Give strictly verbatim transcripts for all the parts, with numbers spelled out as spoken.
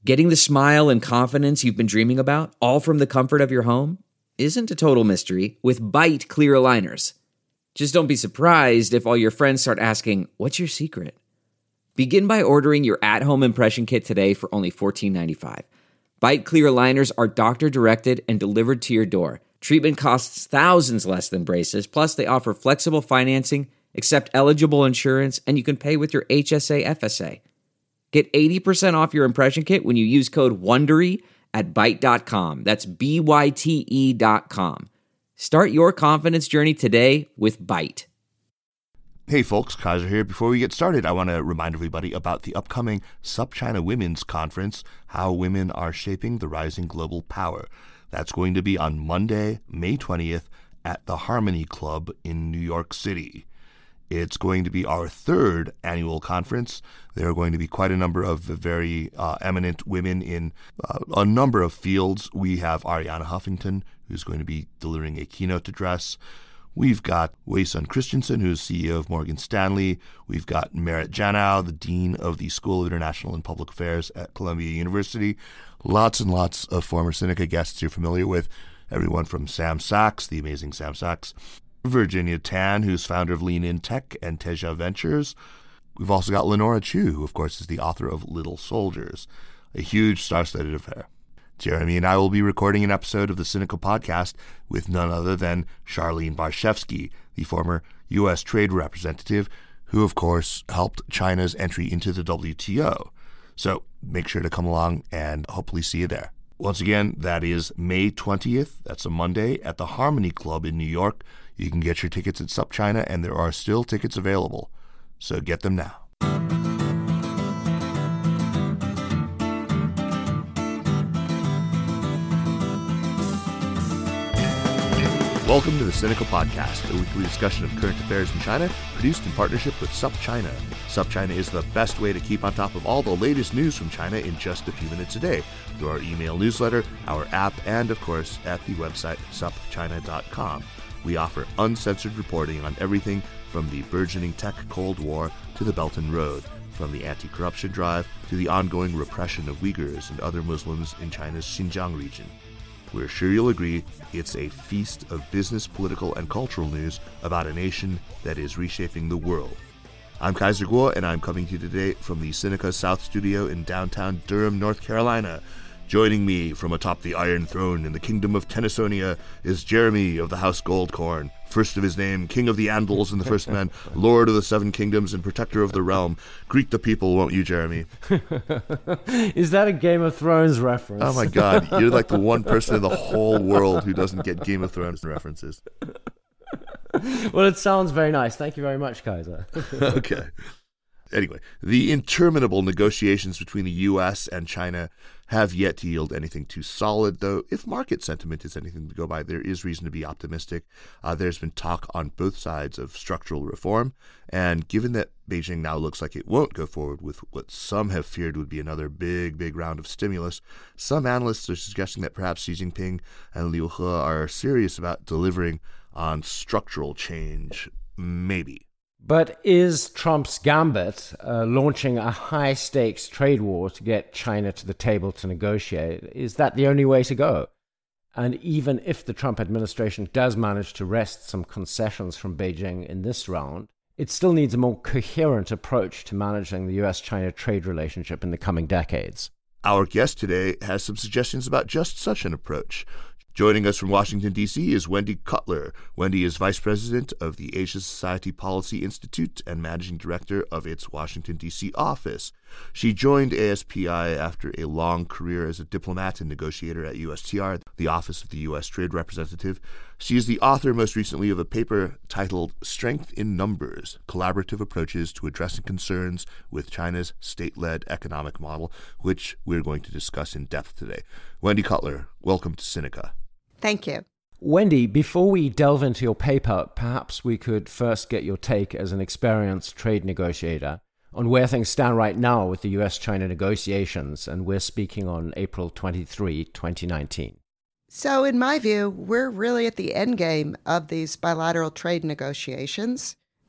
Getting the smile and confidence you've been dreaming about, all from the comfort of your home, isn't a total mystery with Byte clear aligners. Just don't be surprised if all your friends start asking, "What's your secret?" Begin by ordering your at-home impression kit today for only fourteen ninety-five. Byte clear aligners are doctor-directed and delivered to your door. Treatment costs thousands less than braces, plus they offer flexible financing, accept eligible insurance, and you can pay with your H S A F S A. Get eighty percent off your impression kit when you use code WONDERY at byte dot com. That's B Y T E dot com. Start your confidence journey today with Byte. Hey folks, Kaiser here. Before we get started, I want to remind everybody about the upcoming SupChina Women's Conference, How Women Are Shaping the Rising Global Power. That's going to be on Monday, May twentieth at the Harmony Club in New York City. It's going to be our third annual conference. There are going to be quite a number of very uh, eminent women in uh, a number of fields. We have Arianna Huffington, who's going to be delivering a keynote address. We've got Wei Sun Christensen, who's C E O of Morgan Stanley. We've got Merit Janow, the Dean of the School of International and Public Affairs at Columbia University. Lots and lots of former Sinica guests you're familiar with. Everyone from Sam Sachs, the amazing Sam Sachs. Virginia Tan, who's founder of Lean In Tech and Teja Ventures. We've also got Lenora Chu, who, of course, is the author of Little Soldiers. A huge star-studded affair. Jeremy and I will be recording an episode of the Sinica podcast with none other than Charlene Barshevsky, the former U S trade representative, who, of course, helped China's entry into the W T O. So make sure to come along and hopefully see you there. Once again, that is May twentieth. That's a Monday at the Harmony Club in New York. You can get your tickets at SupChina, and there are still tickets available. So get them now. Welcome to the Sinica Podcast, a weekly discussion of current affairs in China, produced in partnership with SupChina. SupChina is the best way to keep on top of all the latest news from China in just a few minutes a day, through our email newsletter, our app, and, of course, at the website sup china dot com. We offer uncensored reporting on everything from the burgeoning tech Cold War to the Belt and Road, from the anti-corruption drive to the ongoing repression of Uyghurs and other Muslims in China's Xinjiang region. We're sure you'll agree it's a feast of business, political, and cultural news about a nation that is reshaping the world. I'm Kaiser Kuo, and I'm coming to you today from the Sinica South Studio in downtown Durham, North Carolina. Joining me from atop the Iron Throne in the Kingdom of Tennysonia is Jeremy of the House Goldcorn, first of his name, King of the Andals and the First Men, Lord of the Seven Kingdoms and Protector of the Realm. Greet the people, won't you, Jeremy? Is that a Game of Thrones reference? Oh my God, you're like the one person in the whole world who doesn't get Game of Thrones references. Well, it sounds very nice. Thank you very much, Kaiser. Okay. Anyway, the interminable negotiations between the U S and China have yet to yield anything too solid, though if market sentiment is anything to go by, there is reason to be optimistic. Uh, there's been talk on both sides of structural reform, and given that Beijing now looks like it won't go forward with what some have feared would be another big, big round of stimulus, some analysts are suggesting that perhaps Xi Jinping and Liu He are serious about delivering on structural change, maybe. But is Trump's gambit, uh, launching a high-stakes trade war to get China to the table to negotiate, is that the only way to go? And even if the Trump administration does manage to wrest some concessions from Beijing in this round, it still needs a more coherent approach to managing the U S China trade relationship in the coming decades. Our guest today has some suggestions about just such an approach. Joining us from Washington, D C is Wendy Cutler. Wendy is Vice President of the Asia Society Policy Institute and Managing Director of its Washington, D C office. She joined A S P I after a long career as a diplomat and negotiator at U S T R, the Office of the U S Trade Representative. She is the author, most recently, of a paper titled Strength in Numbers, Collaborative Approaches to Addressing Concerns with China's State-Led Economic Model, which we're going to discuss in depth today. Wendy Cutler, welcome to Sinica. Thank you. Wendy, before we delve into your paper, perhaps we could first get your take as an experienced trade negotiator on where things stand right now with the U S China negotiations, and we're speaking on April twenty-third, twenty nineteen. So in my view, we're really at the end game of these bilateral trade negotiations.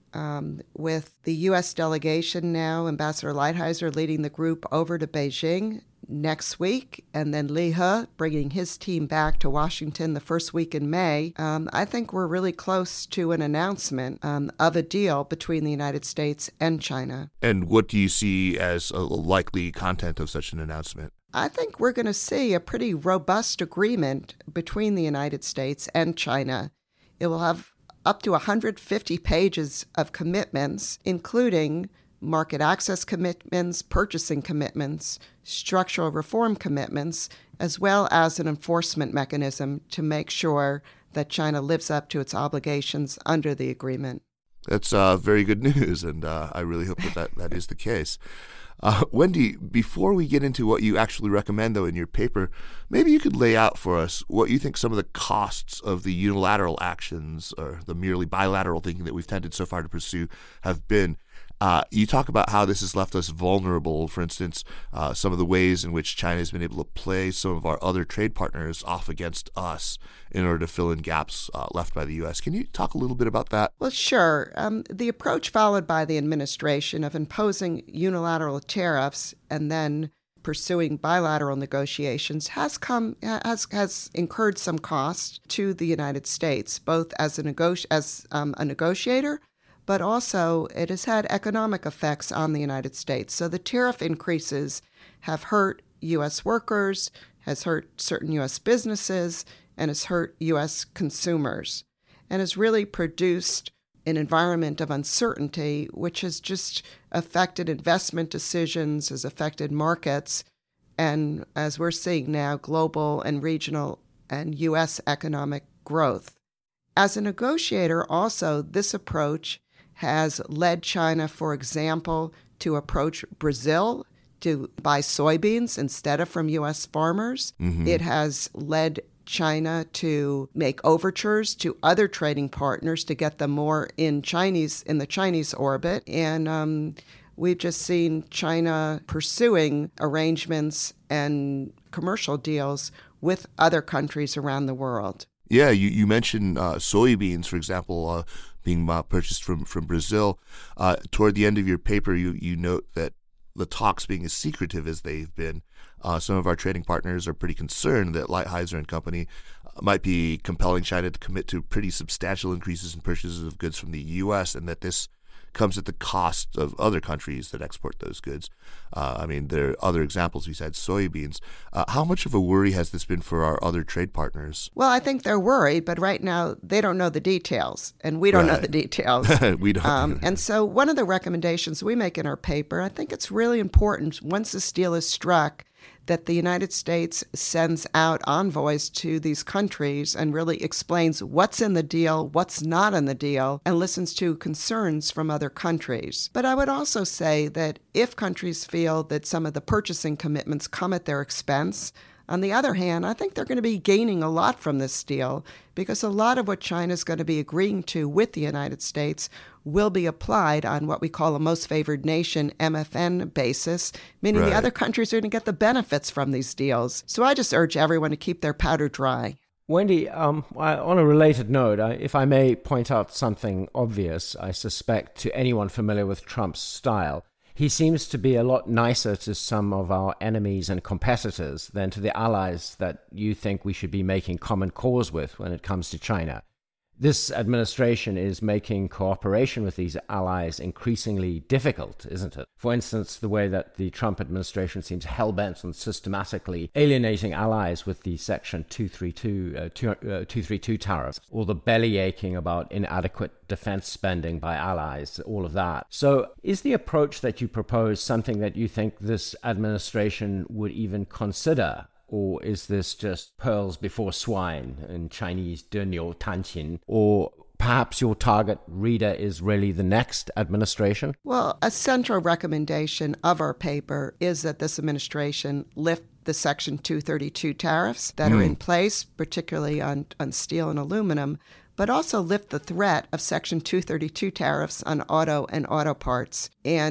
um, with the U S delegation now, Ambassador Lighthizer leading the group over to Beijing next week, and then Li He bringing his team back to Washington the first week in May. Um, I think we're really close to an announcement um, of a deal between the United States and China. And what do you see as a likely content of such an announcement? I think we're going to see a pretty robust agreement between the United States and China. It will have up to one hundred fifty pages of commitments, including market access commitments, purchasing commitments, structural reform commitments, as well as an enforcement mechanism to make sure that China lives up to its obligations under the agreement. That's uh, very good news, and uh, I really hope that, that that is the case. Uh, Wendy, before we get into what you actually recommend, though, in your paper, maybe you could lay out for us what you think some of the costs of the unilateral actions or the merely bilateral thinking that we've tended so far to pursue have been. Uh, you talk about how this has left us vulnerable, for instance, uh, some of the ways in which China has been able to play some of our other trade partners off against us in order to fill in gaps uh, left by the U S. Can you talk a little bit about that? Well, sure. Um, the approach followed by the administration of imposing unilateral tariffs and then pursuing bilateral negotiations has come has has incurred some cost to the United States, both as a negoti- as um, a negotiator, but also it has had economic effects on the United States. So the tariff increases have hurt U S workers, has hurt certain U S businesses, and has hurt U S consumers, and has really produced an environment of uncertainty, which has just affected investment decisions, has affected markets, and as we're seeing now, global and regional and U S economic growth. As a negotiator, also, this approach has led China, for example, to approach Brazil to buy soybeans instead of from U S farmers. Mm-hmm. It has led China to make overtures to other trading partners to get them more in Chinese in the Chinese orbit. And um, we've just seen China pursuing arrangements and commercial deals with other countries around the world. Yeah, you, you mentioned uh, soybeans, for example, uh, being uh, purchased from, from Brazil. Uh, toward the end of your paper, you, you note that the talks being as secretive as they've been, uh, some of our trading partners are pretty concerned that Lighthizer and company might be compelling China to commit to pretty substantial increases in purchases of goods from the U S, and that this comes at the cost of other countries that export those goods. Uh, I mean, there are other examples besides soybeans. Uh, how much of a worry has this been for our other trade partners? Well, I think they're worried, but right now they don't know the details, and we don't right. know the details. we don't. Um, and so one of the recommendations we make in our paper, I think it's really important once this deal is struck, that the United States sends out envoys to these countries and really explains what's in the deal, what's not in the deal, and listens to concerns from other countries. But I would also say that if countries feel that some of the purchasing commitments come at their expense, on the other hand, I think they're going to be gaining a lot from this deal because a lot of what China is going to be agreeing to with the United States will be applied on what we call a most favored nation M F N basis, meaning right. the other countries are going to get the benefits from these deals. So I just urge everyone to keep their powder dry. Wendy, um, on a related note, if I may point out something obvious, I suspect, to anyone familiar with Trump's style, he seems to be a lot nicer to some of our enemies and competitors than to the allies that you think we should be making common cause with when it comes to China. This administration is making cooperation with these allies increasingly difficult, isn't it? For instance, the way that the Trump administration seems hell-bent on systematically alienating allies with the Section two thirty-two, uh, two, uh, two thirty-two tariffs, or the bellyaching about inadequate defense spending by allies, all of that. So is the approach that you propose something that you think this administration would even consider? Or is this just pearls before swine in Chinese, 得牛弹琴? Or perhaps your target reader is really the next administration? Well, a central recommendation of our paper is that this administration lift the Section two thirty-two tariffs that mm. are in place, particularly on, on steel and aluminum, but also lift the threat of Section two thirty-two tariffs on auto and auto parts. And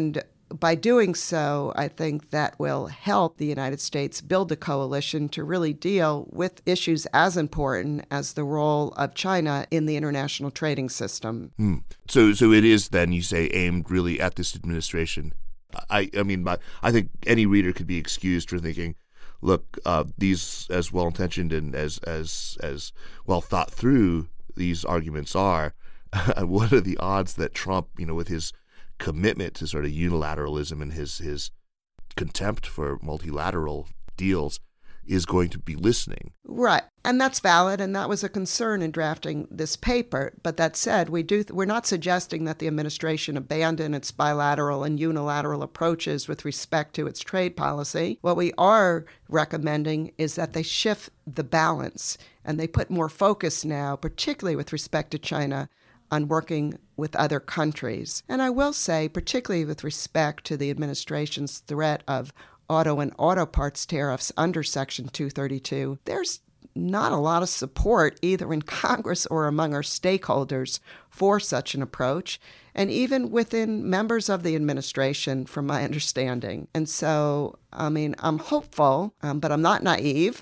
by doing so, I think that will help the United States build a coalition to really deal with issues as important as the role of China in the international trading system. Hmm. So, so it is then, you say, aimed really at this administration. I, I mean, my, I think any reader could be excused for thinking, look, uh, these as well-intentioned and as as as well thought through these arguments are, what are the odds that Trump, you know, with his commitment to sort of unilateralism and his his contempt for multilateral deals, is going to be listening? Right. And that's valid, and that was a concern in drafting this paper. But that said, we do, we're not suggesting that the administration abandon its bilateral and unilateral approaches with respect to its trade policy. What we are recommending is that they shift the balance, and they put more focus now, particularly with respect to China, on working with other countries. And I will say, particularly with respect to the administration's threat of auto and auto parts tariffs under Section two thirty-two, there's not a lot of support either in Congress or among our stakeholders for such an approach, and even within members of the administration, from my understanding. And so, I mean, I'm hopeful, um, but I'm not naive,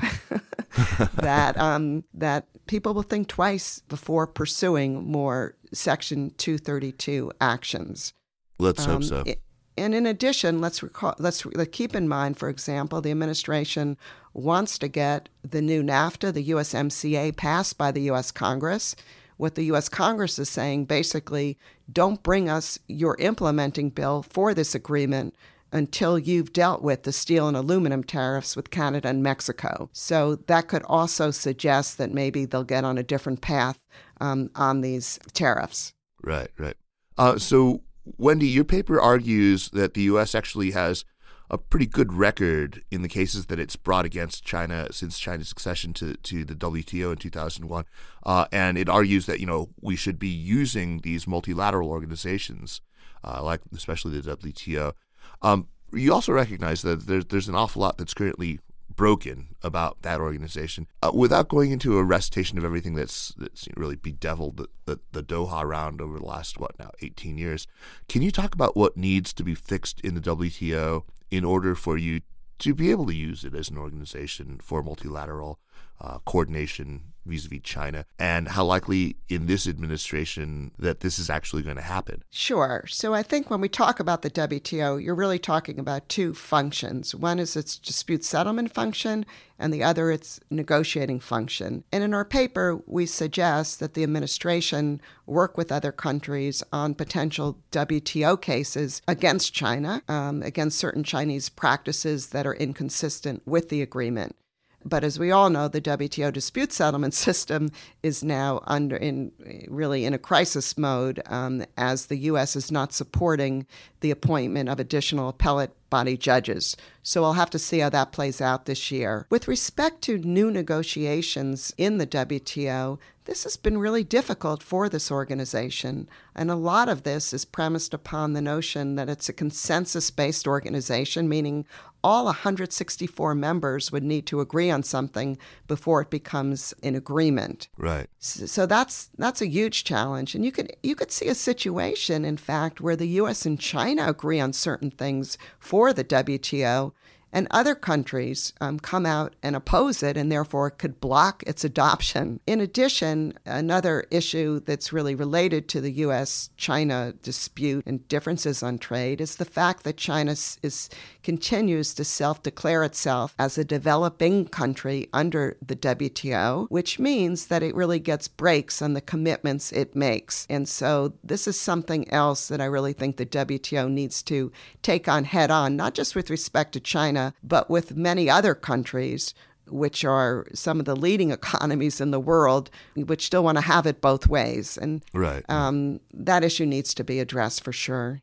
that um, that people will think twice before pursuing more Section two thirty-two actions. Let's um, hope so. It, And in addition, let's recall, let's keep in mind, for example, the administration wants to get the new NAFTA, the U S M C A, passed by the U S Congress. What the U S Congress is saying, basically, don't bring us your implementing bill for this agreement until you've dealt with the steel and aluminum tariffs with Canada and Mexico. So that could also suggest that maybe they'll get on a different path um, on these tariffs. Right, right. Uh, so, Wendy, your paper argues that the U S actually has a pretty good record in the cases that it's brought against China since China's accession to, to the W T O in two thousand one. Uh, and it argues that, you know, we should be using these multilateral organizations, uh, like especially the W T O. Um, you also recognize that there's, there's an awful lot that's currently broken about that organization. Uh, without going into a recitation of everything that's, that's really bedeviled the, the, the Doha round over the last, what now, eighteen years, can you talk about what needs to be fixed in the W T O in order for you to be able to use it as an organization for multilateral uh, coordination vis-a-vis China, and how likely in this administration that this is actually going to happen? Sure. So I think when we talk about the W T O, you're really talking about two functions. One is its dispute settlement function, and the other its negotiating function. And in our paper, we suggest that the administration work with other countries on potential W T O cases against China, um, against certain Chinese practices that are inconsistent with the agreement. But as we all know, the W T O dispute settlement system is now under in really in a crisis mode, um, as the U S is not supporting the appointment of additional appellate body judges. So we'll have to see how that plays out this year. With respect to new negotiations in the W T O, this has been really difficult for this organization. And a lot of this is premised upon the notion that it's a consensus-based organization, meaning all one hundred sixty-four members would need to agree on something before it becomes an agreement. Right. So that's that's a huge challenge. And you could you could see a situation, in fact, where the U S and China agree on certain things for the W T O, and other countries um, come out and oppose it, and therefore could block its adoption. In addition, another issue that's really related to the U S China dispute and differences on trade is the fact that China is continues to self-declare itself as a developing country under the W T O, which means that it really gets breaks on the commitments it makes. And so this is something else that I really think the W T O needs to take on head on, not just with respect to China, but with many other countries, which are some of the leading economies in the world, which still want to have it both ways. And right. um, that issue needs to be addressed for sure.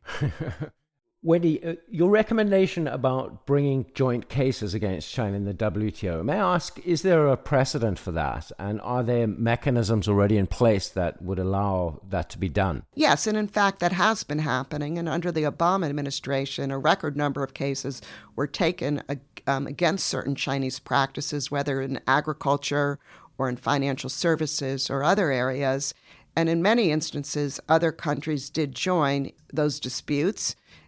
Wendy, uh, your recommendation about bringing joint cases against China in the W T O, may I ask, is there a precedent for that? And are there mechanisms already in place that would allow that to be done? Yes, and in fact, that has been happening. And under the Obama administration, a record number of cases were taken um, against certain Chinese practices, whether in agriculture or in financial services or other areas. And in many instances, other countries did join those disputes.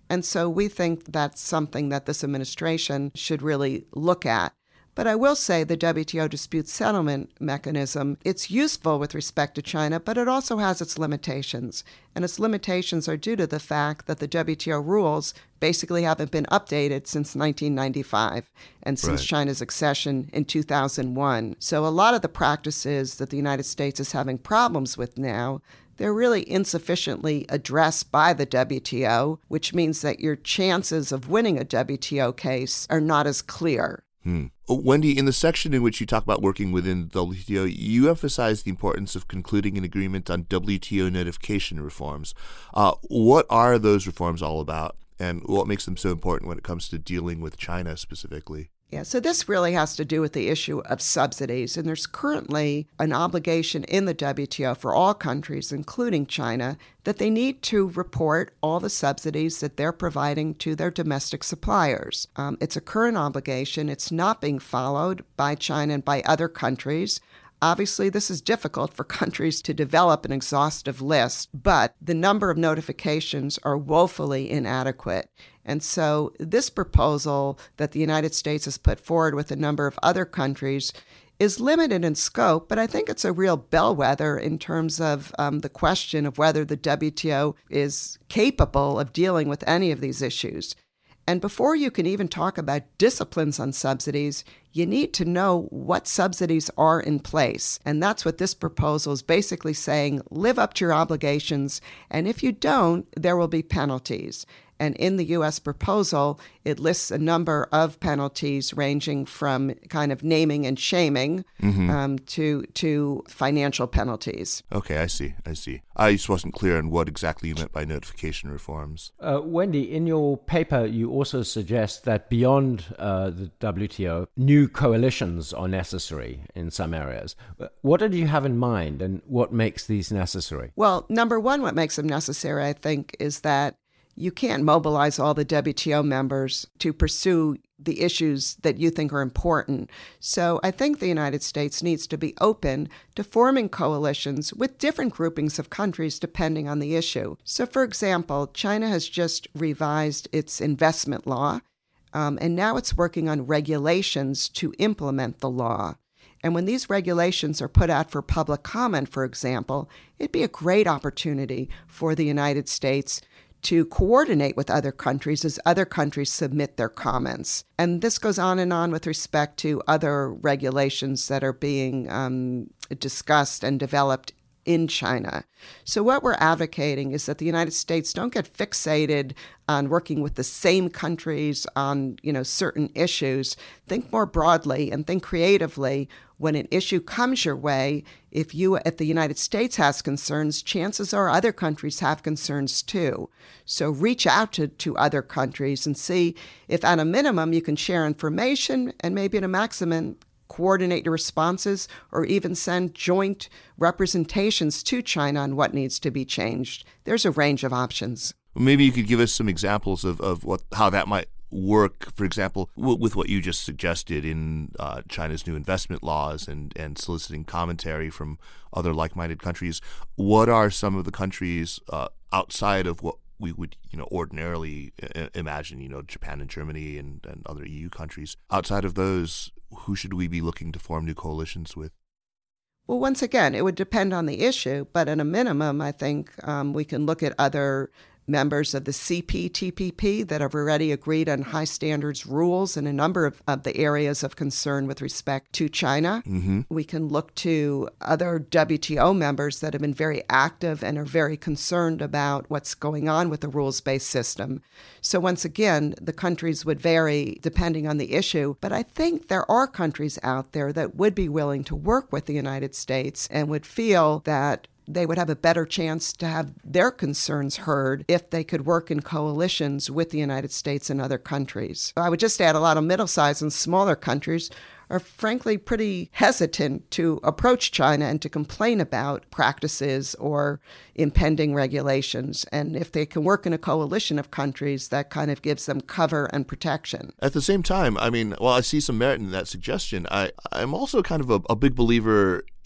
And so we think that's something that this administration should really look at. But I will say the W T O dispute settlement mechanism, it's useful with respect to China, but it also has its limitations. And its limitations are due to the fact that the W T O rules basically haven't been updated since nineteen ninety-five and since Right. China's accession in two thousand one. So a lot of the practices that the United States is having problems with now, they're really insufficiently addressed by the W T O, which means that your chances of winning a W T O case are not as clear. Hmm. Wendy, in the section in which you talk about working within the W T O, you emphasize the importance of concluding an agreement on W T O notification reforms. Uh, what are those reforms all about, and what makes them so important when it comes to dealing with China specifically? Yeah, so this really has to do with the issue of subsidies. And there's currently an obligation in the W T O for all countries, including China, that they need to report all the subsidies that they're providing to their domestic suppliers. Um, it's a current obligation. It's not being followed by China and by other countries. Obviously, this is difficult for countries to develop an exhaustive list, but the number of notifications are woefully inadequate. And so this proposal that the United States has put forward with a number of other countries is limited in scope, but I think it's a real bellwether in terms of um, the question of whether the W T O is capable of dealing with any of these issues. And before you can even talk about disciplines on subsidies, you need to know what subsidies are in place. And that's what this proposal is basically saying: live up to your obligations, and if you don't, there will be penalties. And in the U S proposal, it lists a number of penalties ranging from kind of naming and shaming mm-hmm. um, to to financial penalties. Okay, I see, I see. I just wasn't clear on what exactly you meant by notification reforms. Uh, Wendy, in your paper, you also suggest that beyond uh, the W T O, new coalitions are necessary in some areas. What did you have in mind, and what makes these necessary? Well, number one, what makes them necessary, I think, is that you can't mobilize all the W T O members to pursue the issues that you think are important. So I think the United States needs to be open to forming coalitions with different groupings of countries depending on the issue. So, for example, China has just revised its investment law, um, and now it's working on regulations to implement the law. And when these regulations are put out for public comment, for example, it'd be a great opportunity for the United States to coordinate with other countries as other countries submit their comments. And this goes on and on with respect to other regulations that are being um, discussed and developed in China. So what we're advocating is that the United States don't get fixated on working with the same countries on, you know, certain issues. Think more broadly and think creatively. When an issue comes your way, if you, if the United States has concerns, chances are other countries have concerns too. So reach out to, to other countries and see if at a minimum you can share information, and maybe at a maximum coordinate your responses, or even send joint representations to China on what needs to be changed. There's a range of options. Maybe you could give us some examples of, of what how that might work, for example, w- with what you just suggested in uh, China's new investment laws and, and soliciting commentary from other like-minded countries. What are some of the countries uh, outside of what we would, you know, ordinarily I- imagine, you know, Japan and Germany and, and other E U countries? Outside of those, who should we be looking to form new coalitions with? Well, once again, it would depend on the issue, but at a minimum, I think um, we can look at other members of the C P T P P that have already agreed on high standards rules in a number of, of the areas of concern with respect to China. Mm-hmm. We can look to other W T O members that have been very active and are very concerned about what's going on with the rules-based system. So once again, the countries would vary depending on the issue, but I think there are countries out there that would be willing to work with the United States and would feel that they would have a better chance to have their concerns heard if they could work in coalitions with the United States and other countries. I would just add a lot of middle-sized and smaller countries are frankly pretty hesitant to approach China and to complain about practices or impending regulations. And if they can work in a coalition of countries, that kind of gives them cover and protection. At the same time, I mean, while I see some merit in that suggestion, I, I'm also kind of a, a big believer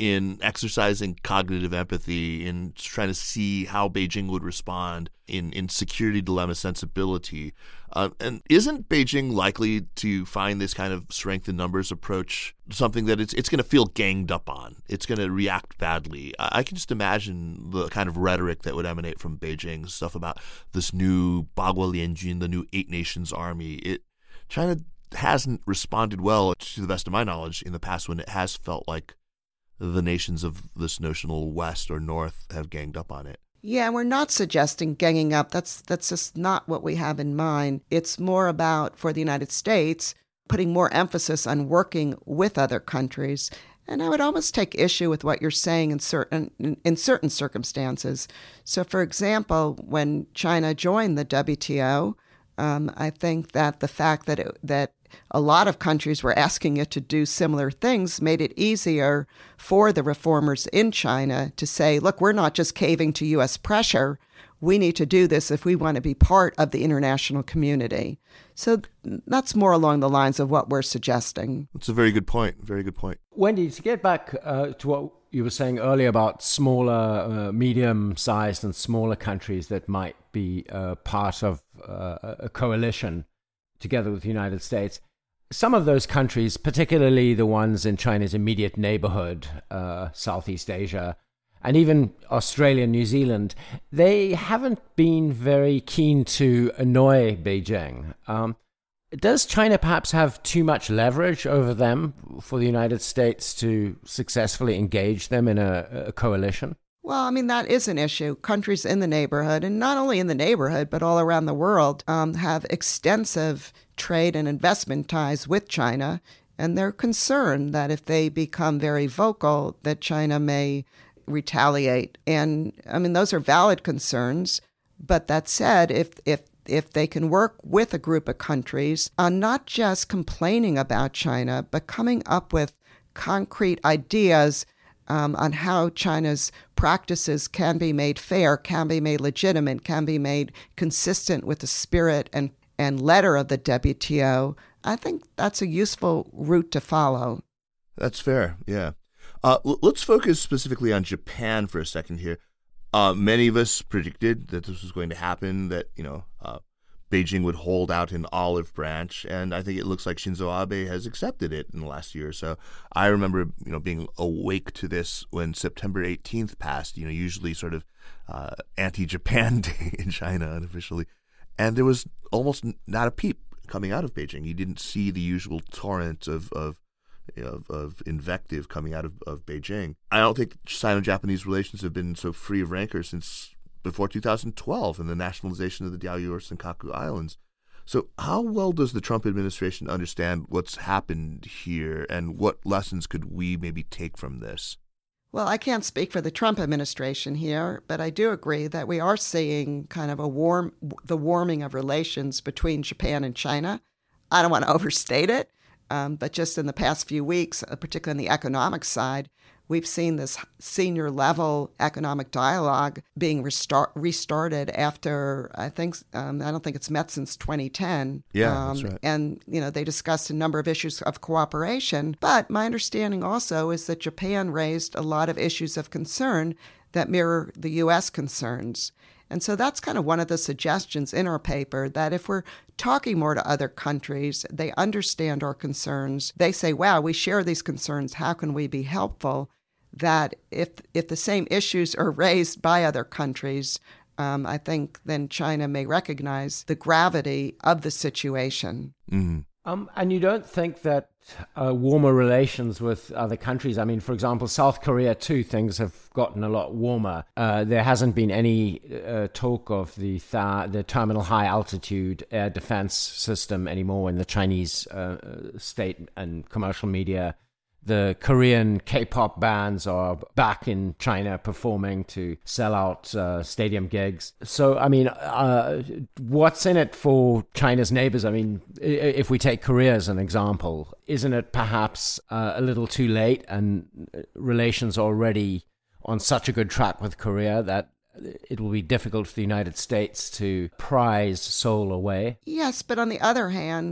in exercising cognitive empathy, in trying to see how Beijing would respond, in, in security dilemma sensibility. Uh, and isn't Beijing likely to find this kind of strength in numbers approach something that it's it's going to feel ganged up on? It's going to react badly. I, I can just imagine the kind of rhetoric that would emanate from Beijing, stuff about this new Bagua Lianjun, the new Eight Nations Army. It China hasn't responded well, to the best of my knowledge, in the past when it has felt like the nations of this notional West or North have ganged up on it. Yeah, we're not suggesting ganging up. That's that's just not what we have in mind. It's more about, for the United States, putting more emphasis on working with other countries. And I would almost take issue with what you're saying in certain in, in certain circumstances. So, for example, when China joined the W T O, um, I think that the fact that it, that a lot of countries were asking it to do similar things made it easier for the reformers in China to say, look, we're not just caving to U S pressure. We need to do this if we want to be part of the international community. So that's more along the lines of what we're suggesting. That's a very good point. Very good point. Wendy, to get back uh, to what you were saying earlier about smaller, uh, medium-sized and smaller countries that might be uh, part of uh, a coalition together with the United States. Some of those countries, particularly the ones in China's immediate neighborhood, uh, Southeast Asia, and even Australia and New Zealand, they haven't been very keen to annoy Beijing. Um, does China perhaps have too much leverage over them for the United States to successfully engage them in a, a coalition? Well, I mean, that is an issue. Countries in the neighborhood, and not only in the neighborhood, but all around the world, um, have extensive trade and investment ties with China. And they're concerned that if they become very vocal, that China may retaliate. And I mean, those are valid concerns. But that said, if if if they can work with a group of countries on not just complaining about China, but coming up with concrete ideas Um, on how China's practices can be made fair, can be made legitimate, can be made consistent with the spirit and, and letter of the W T O, I think that's a useful route to follow. That's fair, yeah. Uh, l- let's focus specifically on Japan for a second here. Uh, many of us predicted that this was going to happen, that, you know, uh, Beijing would hold out an olive branch, and I think it looks like Shinzo Abe has accepted it in the last year or so. I remember, you know, being awake to this when September eighteenth passed, you know, usually sort of uh, anti-Japan Day in China unofficially, and there was almost not a peep coming out of Beijing. You didn't see the usual torrent of of, you know, of, of invective coming out of, of Beijing. I don't think Sino-Japanese relations have been so free of rancor since before two thousand twelve and the nationalization of the Diaoyu or Senkaku Islands. So how well does the Trump administration understand what's happened here, and what lessons could we maybe take from this? Well, I can't speak for the Trump administration here, but I do agree that we are seeing kind of a warm, the warming of relations between Japan and China. I don't want to overstate it, um, but just in the past few weeks, uh, particularly on the economic side, we've seen this senior level economic dialogue being restart, restarted after, I think, um, I don't think it's met since twenty ten. Yeah, um, that's right. And, you know, they discussed a number of issues of cooperation. But my understanding also is that Japan raised a lot of issues of concern that mirror the U S concerns. And so that's kind of one of the suggestions in our paper, that if we're talking more to other countries, they understand our concerns. They say, wow, we share these concerns. How can we be helpful? That if if the same issues are raised by other countries, um, I think then China may recognize the gravity of the situation. Mm-hmm. Um, and you don't think that uh, warmer relations with other countries, I mean, for example, South Korea too, things have gotten a lot warmer. Uh, there hasn't been any uh, talk of the th- the terminal high altitude air defense system anymore in the Chinese uh, state and commercial media. The Korean K-pop bands are back in China performing to sell out uh, stadium gigs. So, I mean, uh, what's in it for China's neighbors? I mean, if we take Korea as an example, isn't it perhaps uh, a little too late, and relations already on such a good track with Korea that it will be difficult for the United States to prize Seoul away? Yes, but on the other hand,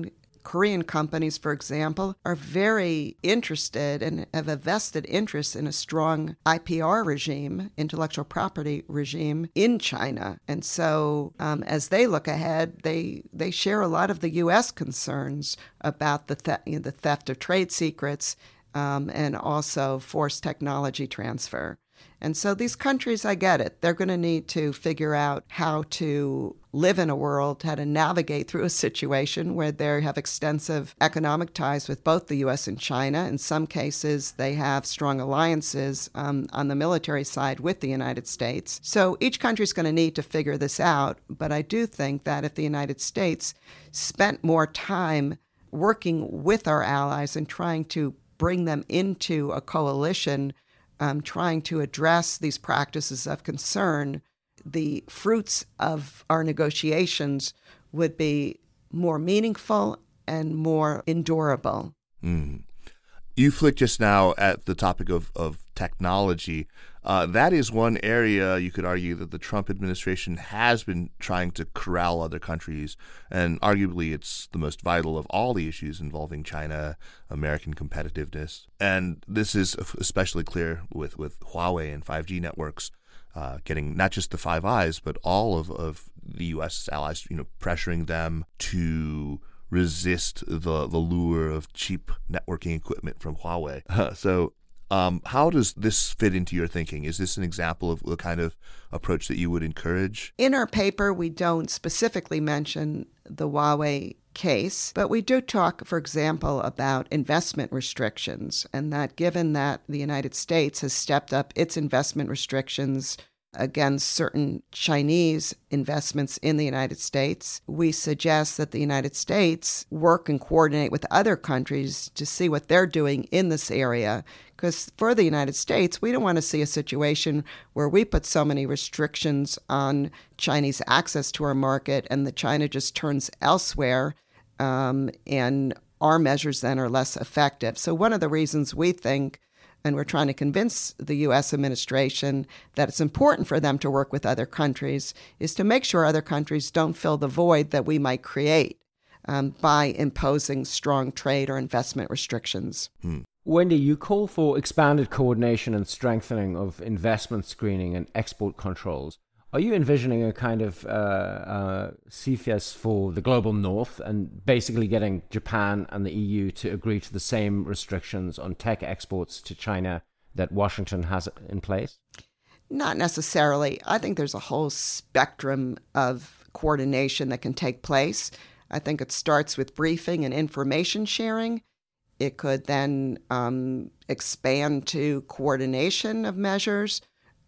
Korean companies, for example, are very interested and have a vested interest in a strong I P R regime, intellectual property regime, in China. And so um, as they look ahead, they they share a lot of the U S concerns about the, the, you know, the theft of trade secrets um, and also forced technology transfer. And so these countries, I get it. They're going to need to figure out how to live in a world, how to navigate through a situation where they have extensive economic ties with both the U S and China. In some cases, they have strong alliances um, on the military side with the United States. So each country is going to need to figure this out. But I do think that if the United States spent more time working with our allies and trying to bring them into a coalition, Um, trying to address these practices of concern, the fruits of our negotiations would be more meaningful and more endurable. Mm. You flicked just now at the topic of, of technology. Uh, that is one area you could argue that the Trump administration has been trying to corral other countries, and arguably it's the most vital of all the issues involving China, American competitiveness. And this is especially clear with, with Huawei and five G networks, uh, getting not just the Five Eyes, but all of, of the U S allies, you know, pressuring them to resist the, the lure of cheap networking equipment from Huawei. Uh, so um, how does this fit into your thinking? Is this an example of the kind of approach that you would encourage? In our paper, we don't specifically mention the Huawei case, but we do talk, for example, about investment restrictions, and that given that the United States has stepped up its investment restrictions against certain Chinese investments in the United States, we suggest that the United States work and coordinate with other countries to see what they're doing in this area. Because for the United States, we don't want to see a situation where we put so many restrictions on Chinese access to our market and that China just turns elsewhere um, and our measures then are less effective. So one of the reasons we think, and we're trying to convince the U S administration that it's important for them to work with other countries, is to make sure other countries don't fill the void that we might create um, by imposing strong trade or investment restrictions. Hmm. Wendy, you call for expanded coordination and strengthening of investment screening and export controls. Are you envisioning a kind of uh, uh, C F I U S for the global north and basically getting Japan and the E U to agree to the same restrictions on tech exports to China that Washington has in place? Not necessarily. I think there's a whole spectrum of coordination that can take place. I think it starts with briefing and information sharing. It could then um, expand to coordination of measures.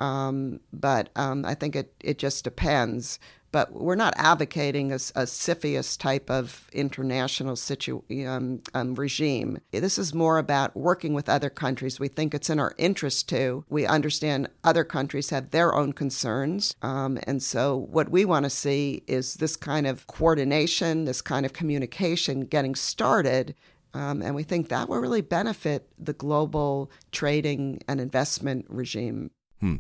Um, but um, I think it, it just depends. But we're not advocating a, a C F I U S type of international situ- um, um, regime. This is more about working with other countries. We think it's in our interest to. We understand other countries have their own concerns. Um, and so what we want to see is this kind of coordination, this kind of communication getting started. Um, and we think that will really benefit the global trading and investment regime. Hmm.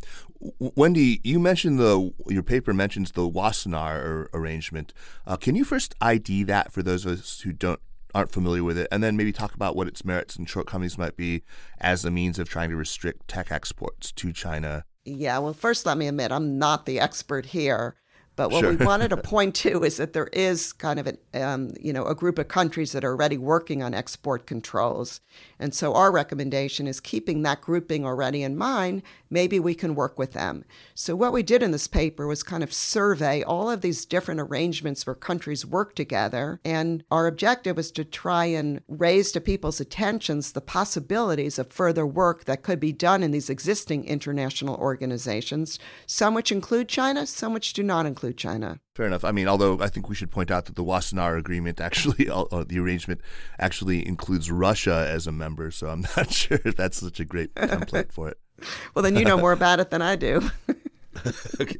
Wendy, you mentioned the your paper mentions the Wassenaar arrangement. Uh, can you first I D that for those of us who don't aren't familiar with it, and then maybe talk about what its merits and shortcomings might be as a means of trying to restrict tech exports to China? Yeah, well, first let me admit I'm not the expert here. But what Sure. we wanted to point to is that there is kind of a, um, you know, a group of countries that are already working on export controls. And so our recommendation is keeping that grouping already in mind, maybe we can work with them. So what we did in this paper was kind of survey all of these different arrangements where countries work together. And our objective was to try and raise to people's attentions the possibilities of further work that could be done in these existing international organizations, some which include China, some which do not include China. Fair enough. I mean, although I think we should point out that the Wassenaar agreement actually, uh, the arrangement actually includes Russia as a member, so I'm not sure if that's such a great template for it. Well, then you know more about it than I do. Okay.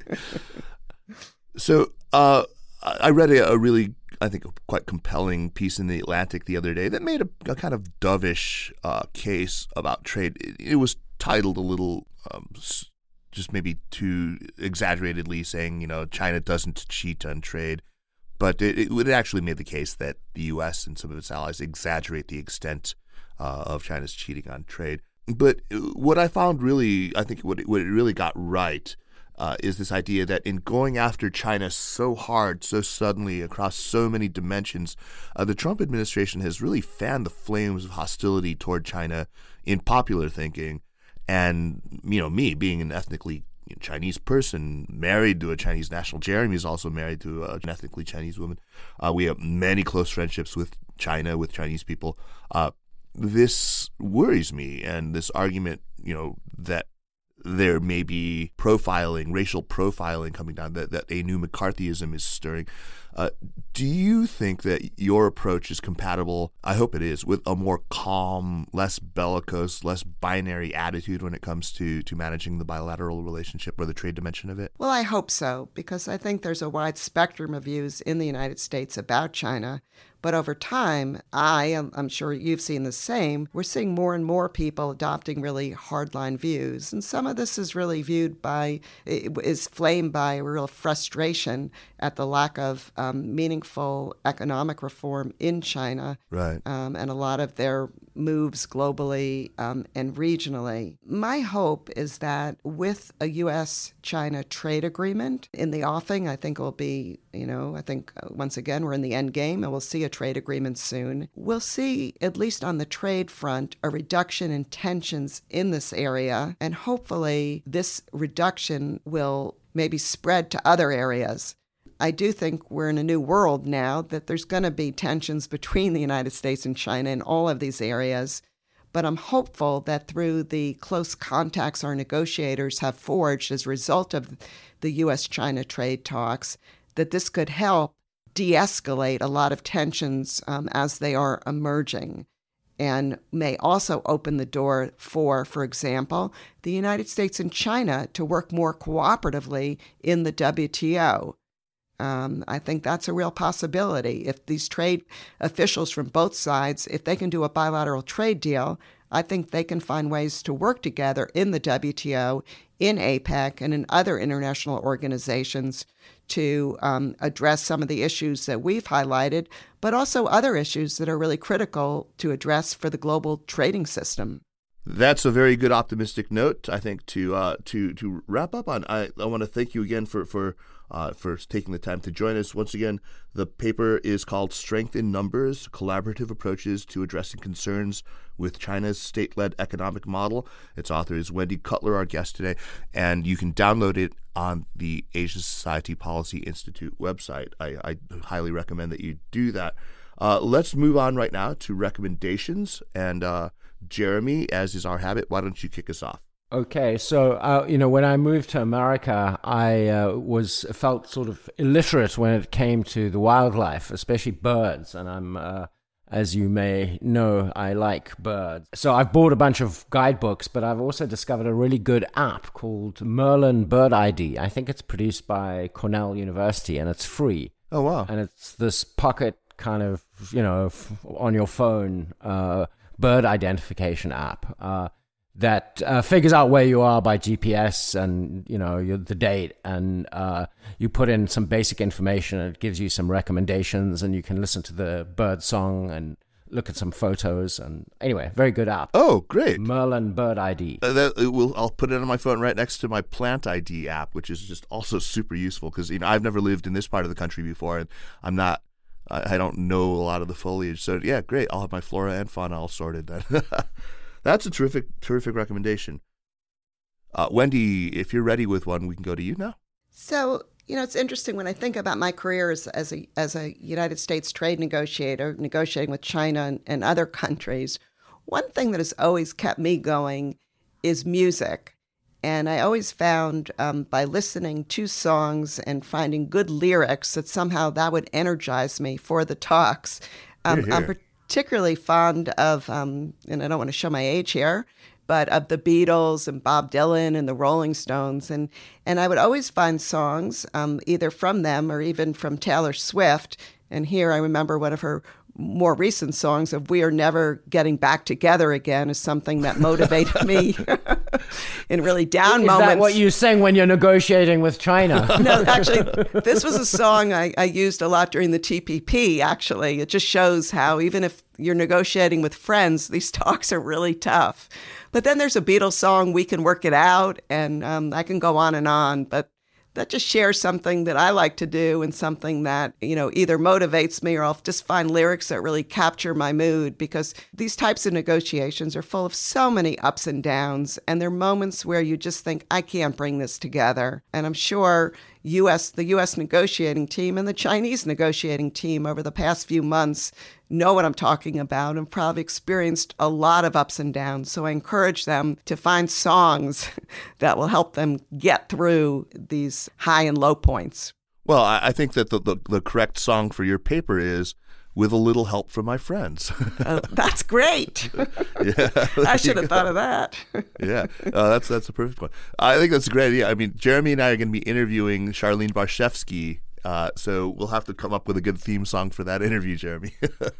So uh, I read a, a really, I think, a quite compelling piece in The Atlantic the other day that made a, a kind of dovish uh, case about trade. It, it was titled a little um, just maybe too exaggeratedly, saying, you know, China doesn't cheat on trade. but it, it would actually made the case that the U S and some of its allies exaggerate the extent uh, of China's cheating on trade. But what I found really, I think what it, what it really got right uh, is this idea that in going after China so hard, so suddenly, across so many dimensions, uh, the Trump administration has really fanned the flames of hostility toward China in popular thinking. And, you know, me being an ethnically Chinese person, married to a Chinese national, Jeremy is also married to an ethnically Chinese woman. Uh, we have many close friendships with China, with Chinese people. Uh, this worries me, and this argument, you know, that there may be profiling, racial profiling coming down, that, that a new McCarthyism is stirring. Uh, do you think that your approach is compatible, I hope it is, with a more calm, less bellicose, less binary attitude when it comes to, to managing the bilateral relationship or the trade dimension of it? Well, I hope so, because I think there's a wide spectrum of views in the United States about China. But over time, I, I'm sure you've seen the same, we're seeing more and more people adopting really hardline views. And some of this is really viewed by, is flamed by a real frustration at the lack of um, meaningful economic reform in China. Right. Um, and a lot of their moves globally um, and regionally. My hope is that with a U S China trade agreement in the offing, I think it will be, you know, I think uh, once again, we're in the end game and we'll see a trade agreement soon. We'll see, at least on the trade front, a reduction in tensions in this area. And hopefully this reduction will maybe spread to other areas. I do think we're in a new world now, that there's going to be tensions between the United States and China in all of these areas. But I'm hopeful that through the close contacts our negotiators have forged as a result of the U S China trade talks, that this could help de-escalate a lot of tensions um, as they are emerging, and may also open the door for, for example, the United States and China to work more cooperatively in the W T O. Um, I think that's a real possibility. If these trade officials from both sides, if they can do a bilateral trade deal, I think they can find ways to work together in the W T O, in APEC, and in other international organizations to um, address some of the issues that we've highlighted, but also other issues that are really critical to address for the global trading system. That's a very good optimistic note, I think, to uh, to to wrap up on. I, I want to thank you again for for uh, for taking the time to join us. Once again, the paper is called Strength in Numbers, Collaborative Approaches to Addressing Concerns with China's State-Led Economic Model. Its author is Wendy Cutler, our guest today, and you can download it on the Asia Society Policy Institute website. I, I highly recommend that you do that. Uh, let's move on right now to recommendations, and uh, Jeremy, as is our habit, why don't you kick us off? Okay, so uh, you know, when I moved to America, I uh, was felt sort of illiterate when it came to the wildlife, especially birds. And I'm, uh, as you may know, I like birds. So I've bought a bunch of guidebooks, but I've also discovered a really good app called Merlin Bird I D. I think it's produced by Cornell University, and it's free. Oh wow! And it's this pocket kind of, you know, f- on your phone uh, bird identification app. Uh, that uh, figures out where you are by G P S and, you know, your, the date, and uh, you put in some basic information, and it gives you some recommendations, and you can listen to the bird song and look at some photos. And anyway, very good app. Oh, great. Merlin Bird I D. Uh, that, it will, I'll put it on my phone right next to my Plant I D app, which is just also super useful because, you know, I've never lived in this part of the country before, and I'm not, I, I don't know a lot of the foliage. So, yeah, great. I'll have my flora and fauna all sorted then. That's a terrific, terrific recommendation. Uh, Wendy, if you're ready with one, we can go to you now. So, you know, it's interesting when I think about my career as, as a as a United States trade negotiator, negotiating with China and, and other countries. One thing that has always kept me going is music. And I always found um, by listening to songs and finding good lyrics that somehow that would energize me for the talks. Um, Hear, hear. I'm particularly fond of, um, and I don't want to show my age here, but of the Beatles and Bob Dylan and the Rolling Stones. And, and I would always find songs um, either from them or even from Taylor Swift. And here I remember one of her more recent songs of We Are Never Getting Back Together Again is something that motivated me in really down is moments. Is that what you sing when you're negotiating with China? No, actually, this was a song I, I used a lot during the T P P, actually. It just shows how even if you're negotiating with friends, these talks are really tough. But then there's a Beatles song, We Can Work It Out, and um, I can go on and on. But that just shares something that I like to do and something that, you know, either motivates me or I'll just find lyrics that really capture my mood, because these types of negotiations are full of so many ups and downs. And there are moments where you just think, I can't bring this together. And I'm sure U S the U S negotiating team and the Chinese negotiating team over the past few months know what I'm talking about and probably experienced a lot of ups and downs. So I encourage them to find songs that will help them get through these high and low points. Well, I, I think that the, the, the correct song for your paper is With a Little Help from My Friends. Oh, that's great. Yeah, I should have thought of that. Yeah, uh, that's that's a perfect one. I think that's a great idea. I mean, Jeremy and I are going to be interviewing Charlene Barshevsky, uh, so we'll have to come up with a good theme song for that interview, Jeremy.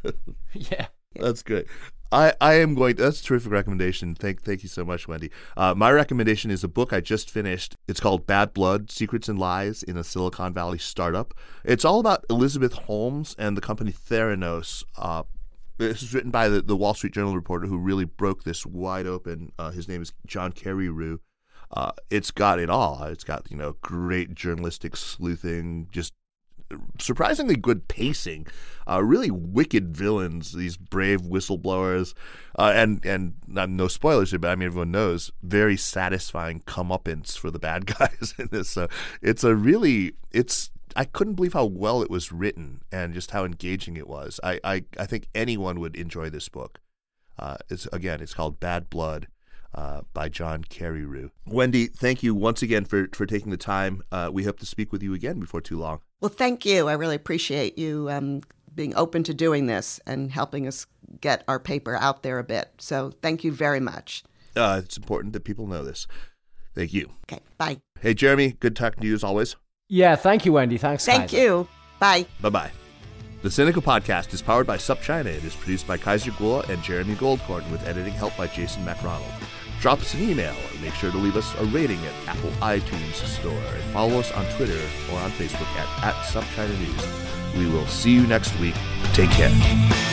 Yeah. That's great. I, I am going to, that's a terrific recommendation. Thank thank you so much, Wendy. Uh, my recommendation is a book I just finished. It's called Bad Blood, Secrets and Lies in a Silicon Valley Startup. It's all about Elizabeth Holmes and the company Theranos. Uh, this is written by the, the Wall Street Journal reporter who really broke this wide open. Uh, his name is John Carreyrou. Uh, it's got it all. It's got, you know, great journalistic sleuthing, just surprisingly good pacing, uh, really wicked villains, these brave whistleblowers, uh, and and uh, no spoilers here, but I mean everyone knows, very satisfying comeuppance for the bad guys in this. So it's a really, it's I couldn't believe how well it was written and just how engaging it was. I I, I think anyone would enjoy this book. Uh, it's again, it's called Bad Blood. Uh, by John Carreyrou. Wendy, thank you once again for, for taking the time. Uh, we hope to speak with you again before too long. Well, thank you. I really appreciate you um, being open to doing this and helping us get our paper out there a bit. So thank you very much. Uh, it's important that people know this. Thank you. Okay, bye. Hey, Jeremy, good talking to you as always. Yeah, thank you, Wendy. Thanks, Thank Kaiser. you. Bye. Bye-bye. The Cynical Podcast is powered by SupChina. It is produced by Kaiser Kuo and Jeremy Goldkorn with editing help by Jason McRonald. Drop us an email and make sure to leave us a rating at Apple iTunes Store. And follow us on Twitter or on Facebook at, at SupChina News. We will see you next week. Take care.